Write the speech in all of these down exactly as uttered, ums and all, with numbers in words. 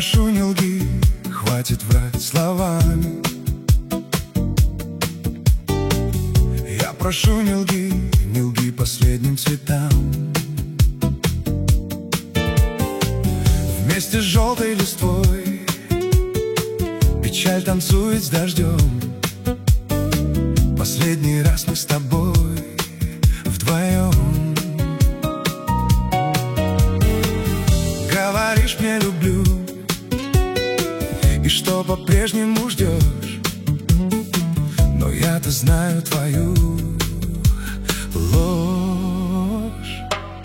прошу, не лги, хватит врать словами. Я прошу, не лги, не лги последним цветам. Вместе с желтой листвой печаль танцует с дождем. Последний раз мы с тобой вдвоем. Говоришь мне люблю, и что по-прежнему ждешь, но я-то знаю твою ложь.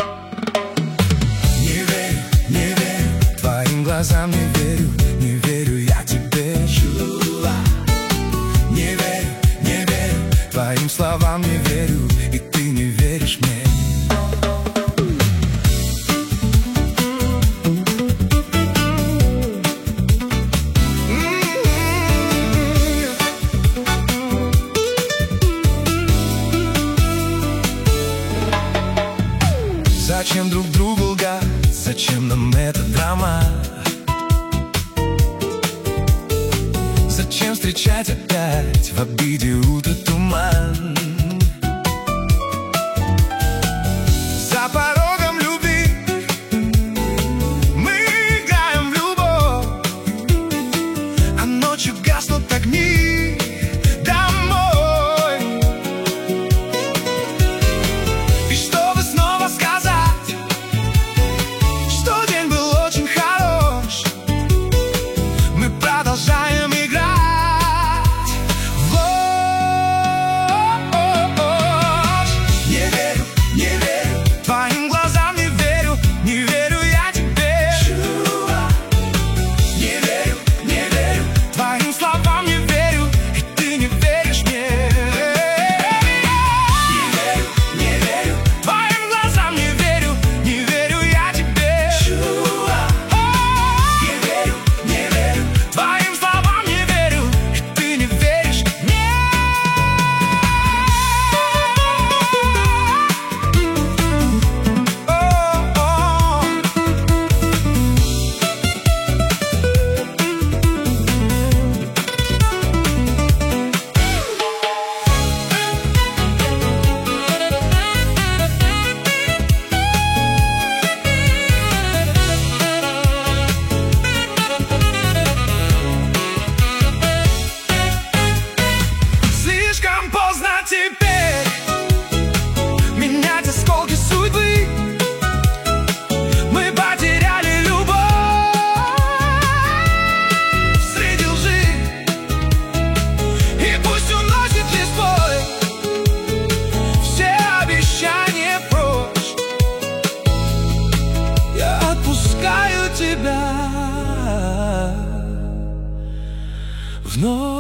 Не верю, не верю твоим глазам, не верю, не верю я тебе. Не верю, не верю твоим словам, не верю, и ты не веришь мне. Зачем друг другу лгать? Зачем нам эта драма? Зачем встречать опять в обиде утро туман? За порогом любви мы играем в любовь, а ночью гаснут огни домой. И чтобы снова сказать, что день был очень хорош, мы продолжаем играть в ложь. Не верю, не верю твоим глазам, не верю, не верю я тебе. Не верю, не верю твоим словам, не верю, и ты не веришь мне. Не верю, не верю твоим глазам, не верю, не верю я тебе. Не верю, не верю твоим словам, не верю, и ты не веришь мне. Слишком поздно теперь менять осколки судьбы. Мы потеряли любовь среди лжи, и пусть уносит листвой все обещания прочь. Я отпускаю тебя вновь.